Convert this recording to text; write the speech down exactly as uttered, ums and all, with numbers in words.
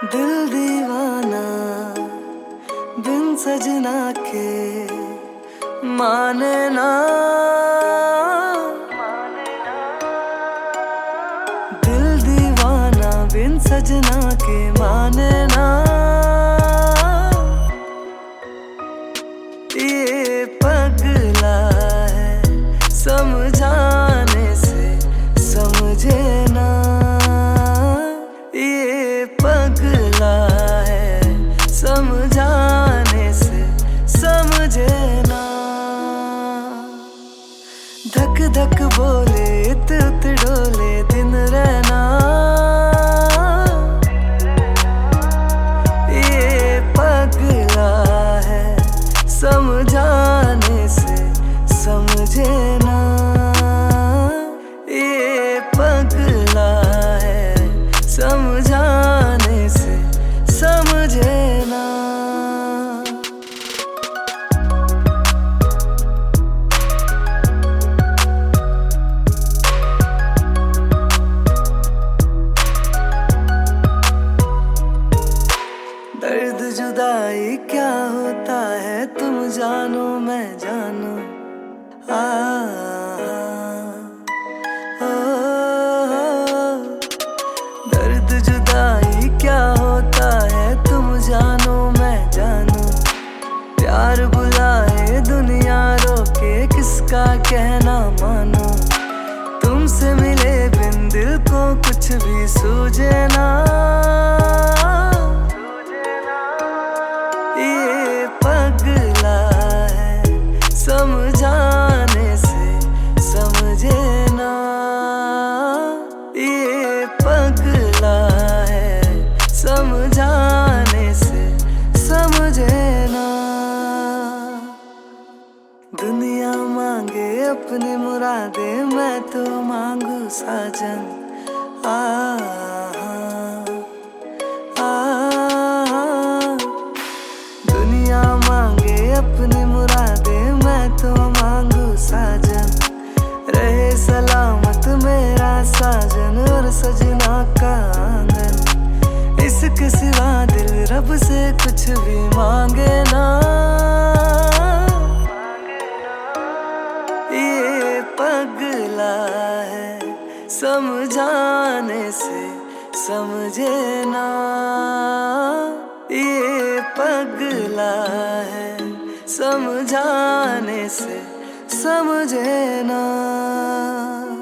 दिल दीवाना बिन सजना के माने ना। दिल दीवाना बिन सजना के माने ना। ये पगला है समझाने से समझे ना। ये पगला है समझाने से समझे ना। धक धक बोले इत उत डोले दिन रहना। ये पगला है समझाने से समझे ना। ये पगला है समझाने से समझे ना। दर्द जुदाई क्या होता है तुम जानो मैं जानू। आ, आ, आ, दर्द जुदाई क्या होता है तुम जानो मैं जानू। प्यार बुलाए दुनिया रोके किसका कहना मानो। तुमसे मिले बिन दिल को कुछ भी सूझे ना। ये पगला है समझाने से समझे ना। ये पगला है समझाने से समझे ना। दुनिया मांगे अपनी मुरादे मैं तो मांगू साजन। आ, आ, आ, दुनिया मांगे अपनी मुरादे मैं तो मांगू साजन। रहे सलामत मेरा साजन और सजना का आंगन। इसके सिवा दिल रब से कुछ भी मांगे ना। ये पगला है समझाने से समझे ना। ये पगला है समझाने से समझे ना।